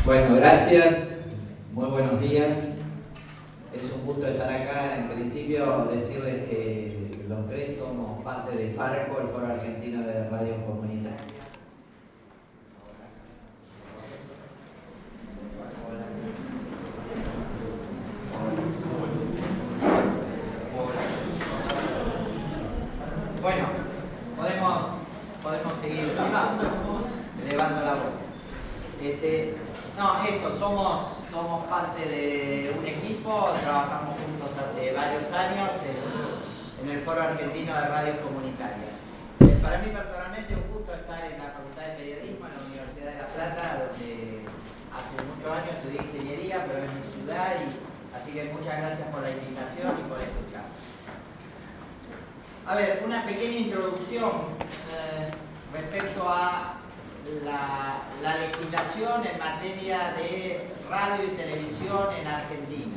Bueno, gracias. Muy buenos días. Es un gusto estar acá. En principio, decirles que los tres somos parte de FARCO, el Foro Argentino de Radios Comunitarias. Bueno, podemos seguir elevando la voz. Somos parte de un equipo, trabajamos juntos hace varios años en el Foro Argentino de Radios Comunitarias. Para mí personalmente es un gusto estar en la Facultad de Periodismo en la Universidad de La Plata, donde hace muchos años estudié ingeniería, pero es mi ciudad, así que muchas gracias por la invitación y por escuchar. A ver, una pequeña introducción respecto a la legislación en materia de radio y televisión en Argentina.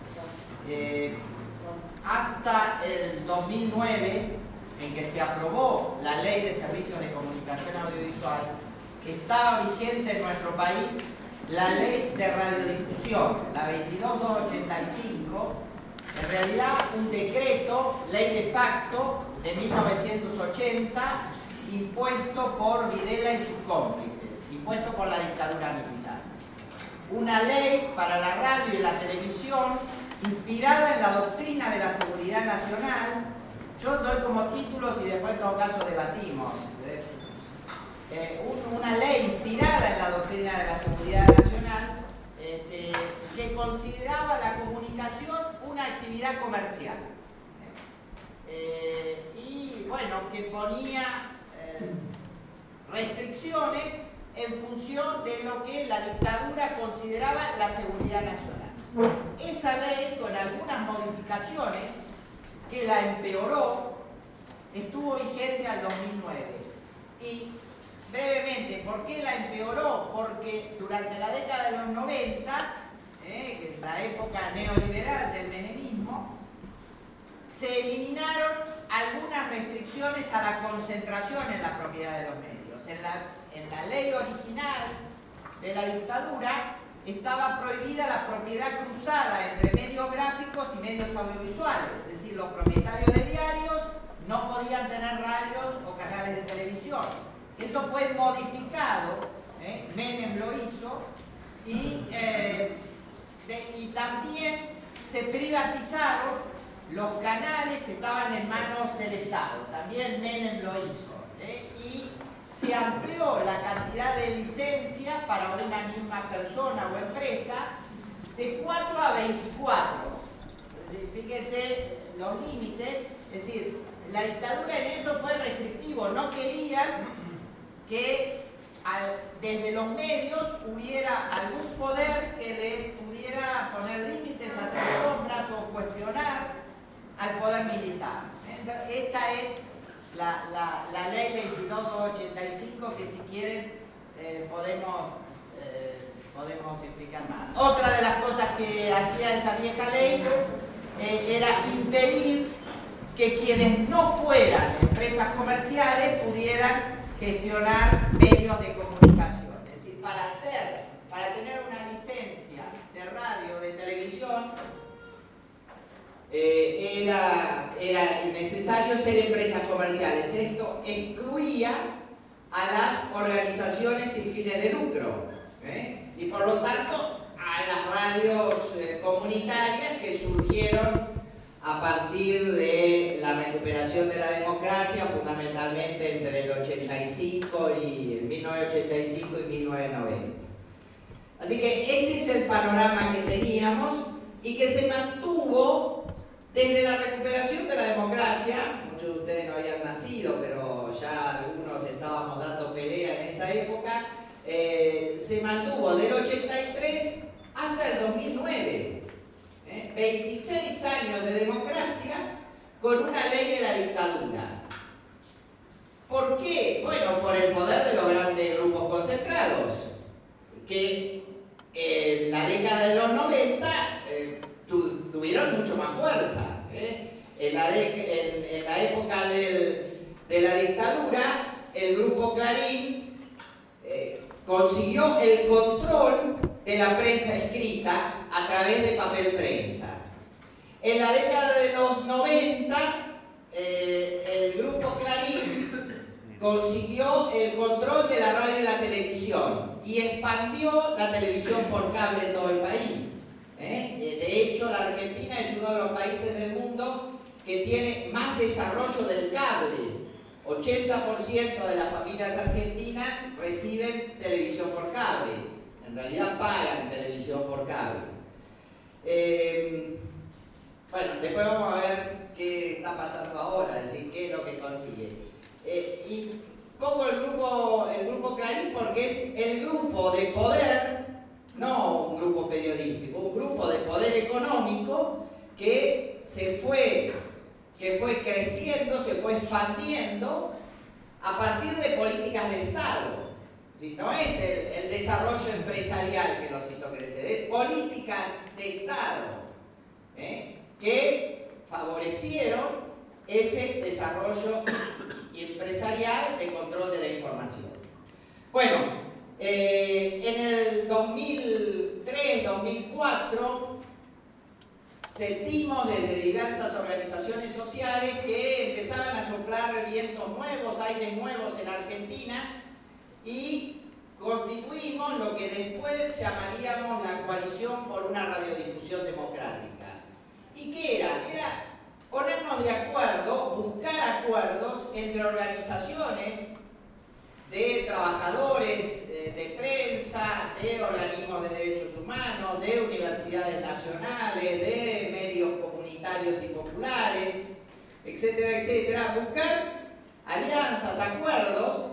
Hasta el 2009, en que se aprobó la Ley de Servicios de Comunicación Audiovisual, estaba vigente en nuestro país la Ley de Radiodifusión, la 22285, en realidad un decreto, ley de facto, de 1980, impuesto por Videla y sus cómplices, impuesto por la dictadura militar. Una ley para la radio y la televisión inspirada en la doctrina de la seguridad nacional. Yo doy como títulos y después en todo caso debatimos. Una ley inspirada en la doctrina de la seguridad nacional que consideraba la comunicación una actividad comercial. Y bueno, que ponía restricciones en función de lo que la dictadura consideraba la seguridad nacional. Esa ley, con algunas modificaciones que la empeoró, estuvo vigente al 2009. Y brevemente, ¿por qué la empeoró? Porque durante la década de los 90, que es la época neoliberal del menemismo, se eliminaron algunas restricciones a la concentración en la propiedad de los medios. En la ley original de la dictadura estaba prohibida la propiedad cruzada entre medios gráficos y medios audiovisuales, es decir, los propietarios de diarios no podían tener radios o canales de televisión. Eso fue modificado, Menem lo hizo, y también se privatizaron los canales que estaban en manos del Estado, también Menem lo hizo, y se amplió la cantidad de licencias para una misma persona o empresa de 4 a 24. Fíjense los límites, es decir, la dictadura en eso fue restrictivo, no querían que desde los medios hubiera algún poder que le pudiera poner límites, hacer sombras o cuestionar al poder militar. Esta es la ley 22285, que si quieren podemos explicar más. Otra de las cosas que hacía esa vieja ley era impedir que quienes no fueran empresas comerciales pudieran gestionar medios de comunicación. Es decir, para tener una licencia de radio o de televisión, era necesario ser empresas comerciales. Esto excluía a las organizaciones sin fines de lucro, y por lo tanto a las radios comunitarias que surgieron a partir de la recuperación de la democracia, fundamentalmente entre el 85 y 1985 y 1990. Así que este es el panorama que teníamos y que se mantuvo desde la recuperación de la democracia. Muchos de ustedes no habían nacido, pero ya algunos estábamos dando pelea en esa época. Se mantuvo del 83 hasta el 2009. 26 años de democracia con una ley de la dictadura. ¿Por qué? Bueno, por el poder de los grandes grupos concentrados, que en la década de los 90 tuvieron mucho más fuerza. En la época de la dictadura, el grupo Clarín consiguió el control de la prensa escrita a través de papel prensa. En la década de los 90, el grupo Clarín consiguió el control de la radio y la televisión y expandió la televisión por cable en todo el país. De hecho, la Argentina es uno de los países del mundo que tiene más desarrollo del cable. 80% de las familias argentinas reciben televisión por cable. En realidad pagan televisión por cable. Bueno, después vamos a ver qué está pasando ahora, es decir, qué es lo que consigue. Y pongo el grupo Clarín porque es el grupo de poder, no un grupo periodístico, un grupo de poder económico que fue creciendo, se fue expandiendo a partir de políticas del Estado. ¿Sí? No es el desarrollo empresarial que los hizo crecer, es políticas de Estado que favorecieron ese desarrollo empresarial de control de la información. Bueno, en el 2003-2004 sentimos desde diversas organizaciones sociales que empezaban a soplar vientos nuevos, aires nuevos en Argentina y constituimos lo que después llamaríamos la Coalición por una Radiodifusión Democrática. ¿Y qué era? Era ponernos de acuerdo, buscar acuerdos entre organizaciones de trabajadores de prensa, de organismos de derechos humanos, de universidades nacionales, de medios comunitarios y populares, etcétera, etcétera. Buscar alianzas, acuerdos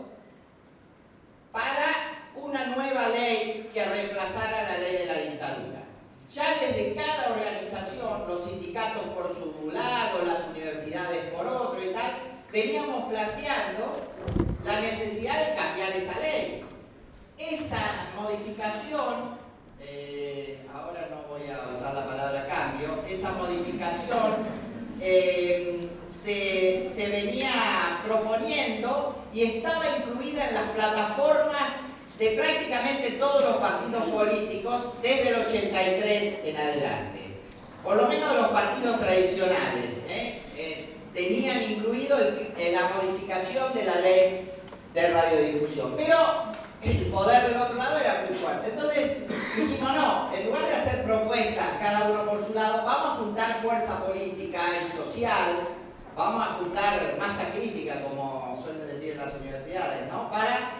para una nueva ley que reemplazara la ley de la dictadura. Ya desde cada organización, los sindicatos por su lado, las universidades por otro y tal, veníamos planteando la necesidad de cambiar esa ley. Esa modificación, ahora no voy a usar la palabra cambio, esa modificación se venía proponiendo y estaba incluida en las plataformas de prácticamente todos los partidos políticos desde el 83 en adelante. Por lo menos los partidos tradicionales tenían incluido la modificación de la ley de radiodifusión. Pero el poder del otro lado era muy fuerte. Entonces dijimos, no, en lugar de hacer propuestas cada uno por su lado, vamos a juntar fuerza política y social, vamos a juntar masa crítica, como suelen decir en las universidades, ¿no? Para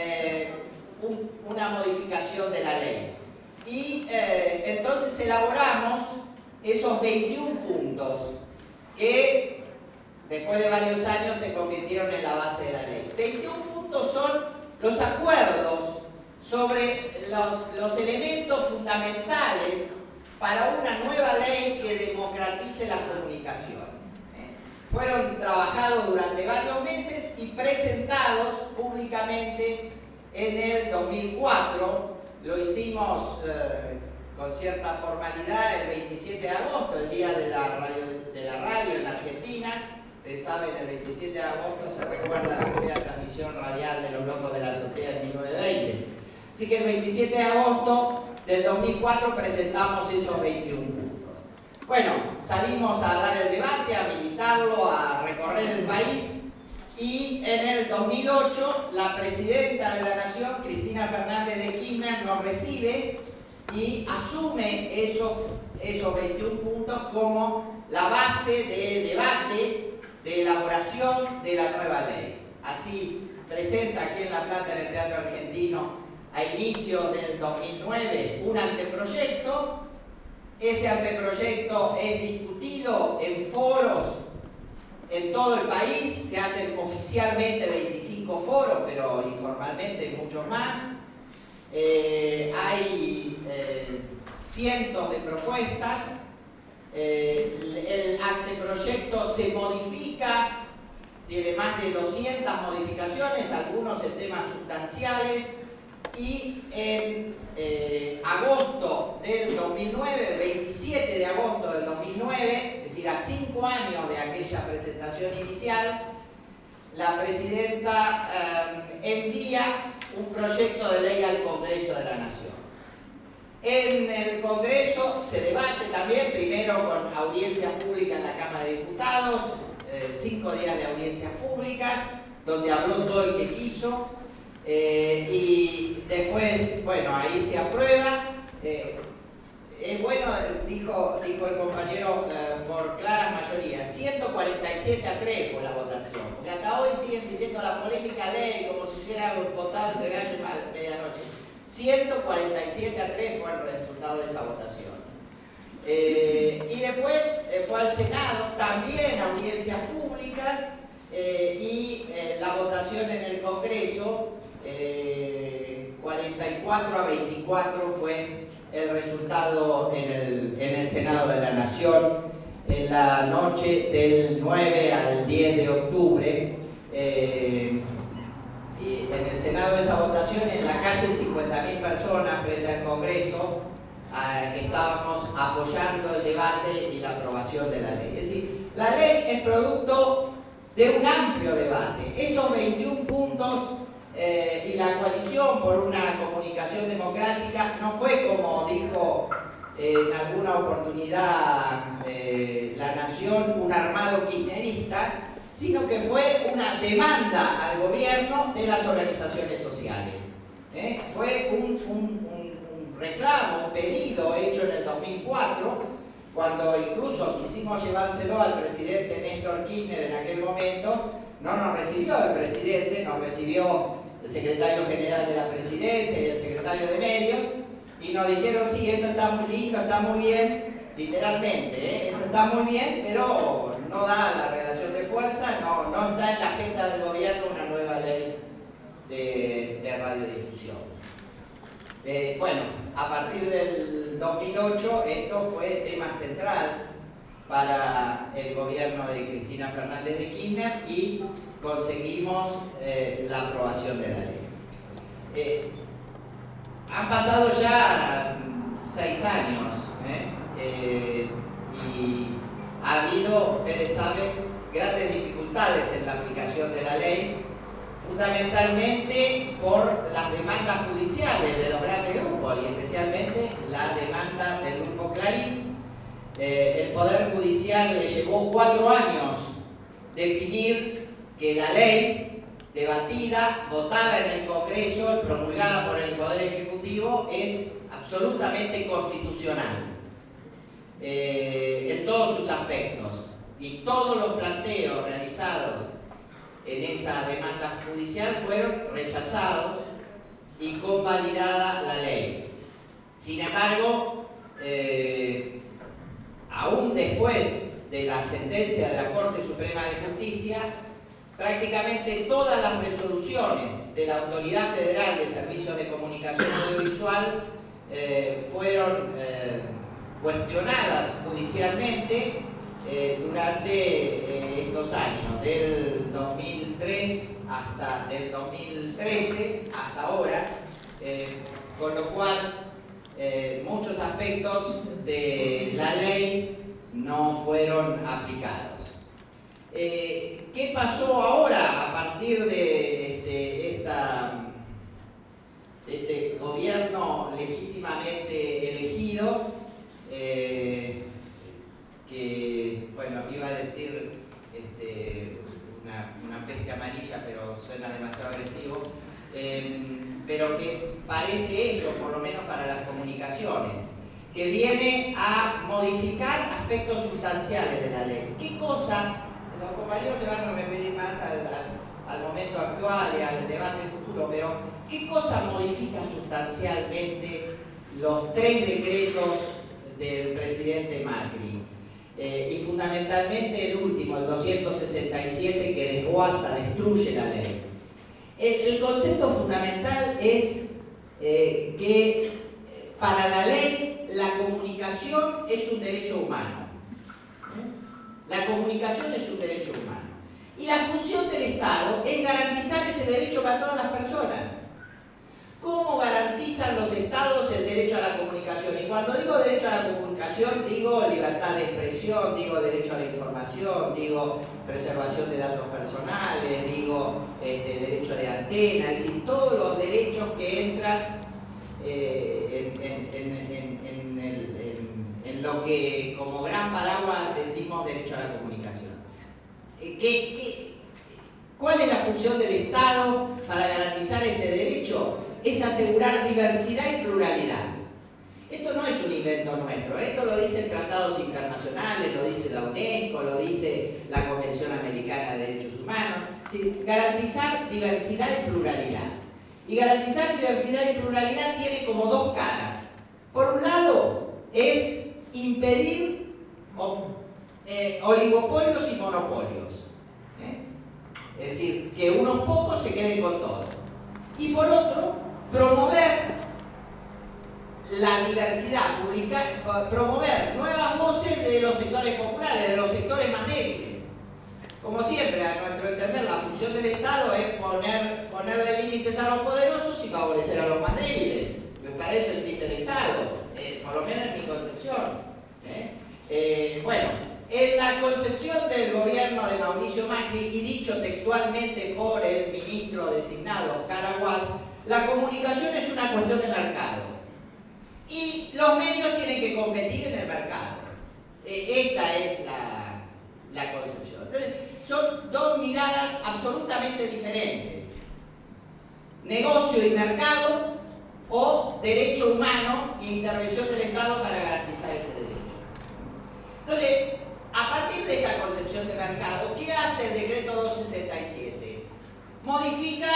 una modificación de la ley. Y entonces elaboramos esos 21 puntos que después de varios años se convirtieron en la base de la ley. 21 puntos son los acuerdos sobre los elementos fundamentales para una nueva ley que democratice las comunicaciones. Fueron trabajados durante varios meses y presentados públicamente en el 2004. Lo hicimos con cierta formalidad el 27 de agosto, el día de la radio en Argentina. Ustedes saben, el 27 de agosto se recuerda la primera transmisión radial de Los Locos de la Azotea en 1920. Así que el 27 de agosto del 2004 presentamos esos 21 puntos. Bueno, salimos a dar el debate, a militarlo, a recorrer el país y en el 2008 la presidenta de la Nación, Cristina Fernández de Kirchner, nos recibe y asume esos 21 puntos como la base de debate, de elaboración de la nueva ley. Así presenta aquí en La Plata, en el Teatro Argentino, a inicio del 2009, un anteproyecto. Ese anteproyecto es discutido en foros en todo el país. Se hacen oficialmente 25 foros, pero informalmente muchos más. Hay cientos de propuestas. El anteproyecto se modifica, tiene más de 200 modificaciones, algunos en temas sustanciales, y en agosto del 2009, el 27 de agosto del 2009, es decir, a 5 años de aquella presentación inicial, la presidenta envía un proyecto de ley al Congreso de la Nación. En el Congreso se debate también, primero con audiencias públicas en la Cámara de Diputados, 5 días de audiencias públicas, donde habló todo el que quiso, y después, bueno, ahí se aprueba. Bueno, dijo el compañero, por clara mayoría, 147-3 fue la votación, porque hasta hoy siguen diciendo la polémica ley como si hubiera votado entre gallo y medianoche. 147-3 fue el resultado de esa votación. Y después fue al Senado, también audiencias públicas, y la votación en el Congreso, 44-24 fue el resultado en el Senado de la Nación en la noche del 9 al 10 de octubre. Y en el Senado de esa votación, en la calle 50.000 personas frente al Congreso, que estábamos apoyando el debate y la aprobación de la ley. Es decir, la ley es producto de un amplio debate. Esos 21 puntos y la coalición por una comunicación democrática no fue, como dijo en alguna oportunidad La Nación, un armado kirchnerista, sino que fue una demanda al gobierno de las organizaciones sociales. Fue un reclamo, un pedido hecho en el 2004, cuando incluso quisimos llevárselo al presidente Néstor Kirchner en aquel momento. No nos recibió el presidente, nos recibió el secretario general de la presidencia y el secretario de medios, y nos dijeron: sí, esto está muy lindo, está muy bien, literalmente, esto está muy bien, pero no da la relación de fuerza, no está en la agenda del gobierno una nueva ley de radiodifusión. Bueno, a partir del 2008 esto fue tema central para el gobierno de Cristina Fernández de Kirchner y conseguimos la aprobación de la ley. Han pasado ya 6 años y ha habido, ustedes saben, grandes dificultades en la aplicación de la ley, fundamentalmente por las demandas judiciales de los grandes grupos y especialmente la demanda del Grupo Clarín. El Poder Judicial le llevó 4 años definir que la ley debatida, votada en el Congreso, promulgada por el Poder Ejecutivo, es absolutamente constitucional en todos sus aspectos, y todos los planteos realizados en esa demanda judicial fueron rechazados y convalidada la ley. Sin embargo, aún después de la sentencia de la Corte Suprema de Justicia, prácticamente todas las resoluciones de la Autoridad Federal de Servicios de Comunicación Audiovisual fueron cuestionadas judicialmente durante estos años, del 2013 hasta ahora, con lo cual muchos aspectos de la ley no fueron aplicados. ¿Qué pasó ahora a partir de este gobierno legítimamente elegido? Que, bueno, iba a decir una peste amarilla, pero suena demasiado agresivo, pero que parece eso, por lo menos para las comunicaciones, que viene a modificar aspectos sustanciales de la ley. ¿Qué cosa? Los compañeros se van a referir más al momento actual y al debate futuro, pero ¿qué cosa modifica sustancialmente los 3 decretos del presidente Macri? Y fundamentalmente el último, el 267, que desguaza, destruye la ley. El concepto fundamental es que para la ley la comunicación es un derecho humano. La comunicación es un derecho humano. Y la función del Estado es garantizar ese derecho para todas las personas. ¿Cómo garantizan los Estados el derecho a la comunicación? Y cuando digo derecho a la comunicación, digo libertad de expresión, digo derecho a la información, digo preservación de datos personales, digo derecho de antena, es decir, todos los derechos que entran en lo que como gran paraguas decimos derecho a la comunicación. ¿Cuál es la función del Estado para garantizar este derecho? Es asegurar diversidad y pluralidad. Esto no es un invento nuestro, esto lo dicen tratados internacionales, lo dice la UNESCO, lo dice la Convención Americana de Derechos Humanos. Sí, garantizar diversidad y pluralidad. Y garantizar diversidad y pluralidad tiene como dos caras. Por un lado, es impedir oligopolios y monopolios. Es decir, que unos pocos se queden con todo. Y por otro, promover la diversidad pública, promover nuevas voces de los sectores populares, de los sectores más débiles. Como siempre, a nuestro entender, la función del Estado es ponerle límites a los poderosos y favorecer a los más débiles. Para eso existe el Estado, por lo menos en mi concepción. Bueno, en la concepción del gobierno de Mauricio Macri, y dicho textualmente por el ministro designado Oscar Aguad, la comunicación es una cuestión de mercado. Y los medios tienen que competir en el mercado. Esta es la concepción. Entonces, son dos miradas absolutamente diferentes. Negocio y mercado, o derecho humano e intervención del Estado para garantizar ese derecho. Entonces, a partir de esta concepción de mercado, ¿qué hace el decreto 267? Modifica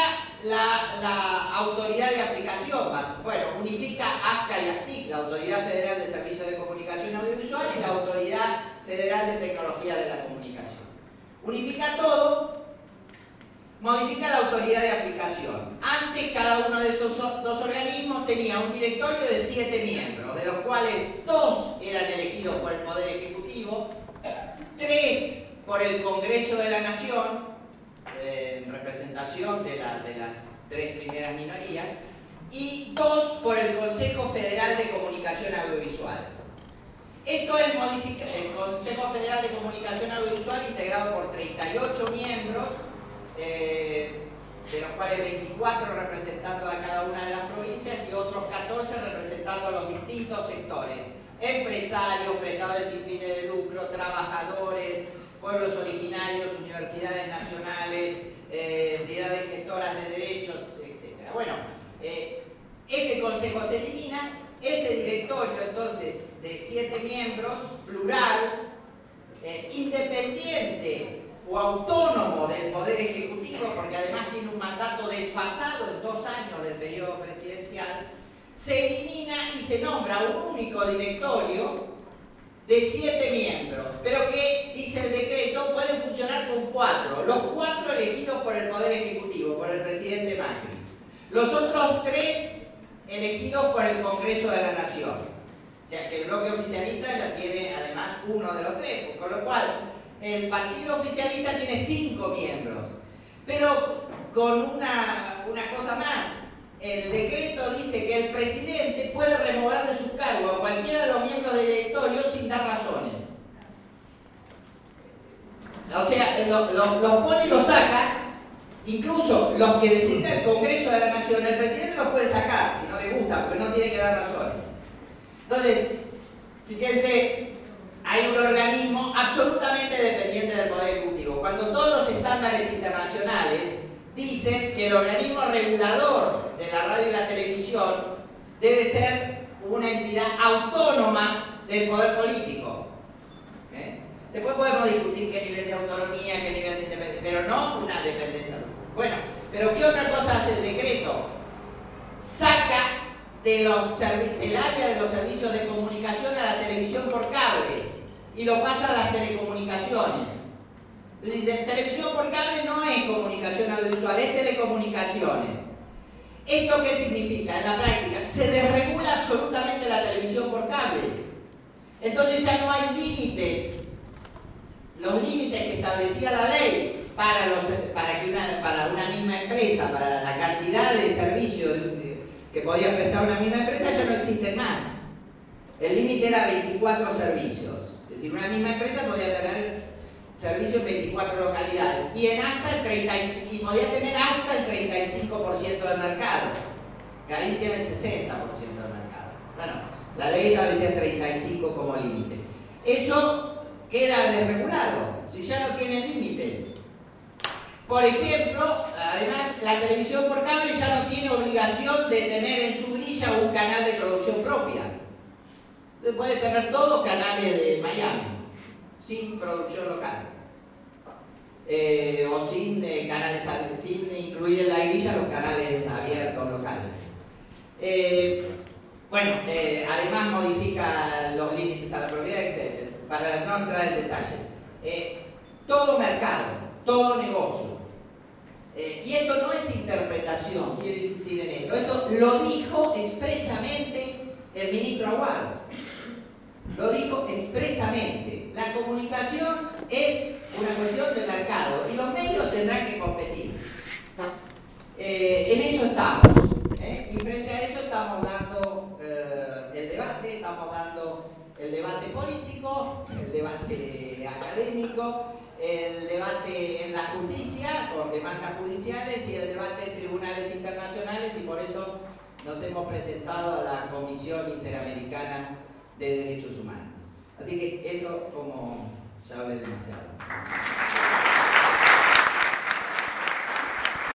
la autoridad de aplicación, bueno, unifica AFCA y AFTIC, la Autoridad Federal de Servicios de Comunicación Audiovisual y la Autoridad Federal de Tecnología de la Comunicación. Unifica todo, modifica la autoridad de aplicación. Antes, cada uno de esos dos organismos tenía un directorio de 7 miembros, de los cuales 2 eran elegidos por el Poder Ejecutivo, 3 por el Congreso de la Nación, en representación de las 3 primeras minorías, y 2 por el Consejo Federal de Comunicación Audiovisual. Esto es el Consejo Federal de Comunicación Audiovisual, integrado por 38 miembros, de los cuales 24 representando a cada una de las provincias y otros 14 representando a los distintos sectores: empresarios, prestadores sin fines de lucro, trabajadores, pueblos originarios, universidades nacionales, entidades gestoras de derechos, etc. Bueno, este consejo se elimina, ese directorio entonces de 7 miembros, plural, independiente o autónomo del Poder Ejecutivo, porque además tiene un mandato desfasado en 2 años del periodo presidencial, se elimina y se nombra un único directorio de 7 miembros, pero que, dice el decreto, pueden funcionar con 4, los 4 elegidos por el Poder Ejecutivo, por el presidente Macri, los otros 3 elegidos por el Congreso de la Nación. O sea que el bloque oficialista ya tiene además uno de los 3, con lo cual el partido oficialista tiene 5 miembros, pero con una cosa más. El decreto dice que el presidente puede remover de su cargo a cualquiera de los miembros del directorio sin dar razones. O sea, los pone y los saca, incluso los que designa el Congreso de la Nación, el presidente los puede sacar si no le gusta, porque no tiene que dar razones. Entonces, fíjense, hay un organismo absolutamente dependiente del Poder Ejecutivo. Cuando todos los estándares internacionales dicen que el organismo regulador de la radio y la televisión debe ser una entidad autónoma del poder político. Después podemos discutir qué nivel de autonomía, qué nivel de independencia, pero no una dependencia. Bueno, pero ¿qué otra cosa hace el decreto? Saca del área de los servicios de comunicación a la televisión por cable y lo pasa a las telecomunicaciones. Entonces dice, televisión por cable no es comunicación audiovisual, es telecomunicaciones. ¿Esto qué significa? En la práctica, se desregula absolutamente la televisión por cable. Entonces ya no hay límites. Los límites que establecía la ley para una misma empresa, para la cantidad de servicios que podía prestar una misma empresa, ya no existen más. El límite era 24 servicios. Es decir, una misma empresa podía tener servicios en 24 localidades y podía tener hasta el 35% del mercado. Clarín tiene el 60% del mercado. Bueno, la ley establecía 35 como límite. Eso queda desregulado, si ya no tiene límites. Por ejemplo, además, la televisión por cable ya no tiene obligación de tener en su grilla un canal de producción propia. Usted puede tener todos canales de Miami, sin producción local. O sin canales, sin incluir en la grilla los canales abiertos locales. Además modifica los límites a la propiedad, etc. Para no entrar en detalles. Todo mercado, todo negocio. Y esto no es interpretación, quiero insistir en esto. Esto lo dijo expresamente el ministro Aguado. Lo dijo expresamente. La comunicación es una cuestión de mercado y los medios tendrán que competir. En eso estamos. Y frente a eso estamos dando el debate político, el debate académico, el debate en la justicia, con demandas judiciales, y el debate en tribunales internacionales, y por eso nos hemos presentado a la Comisión Interamericana de Derechos Humanos. Así que eso, como ya hablé demasiado.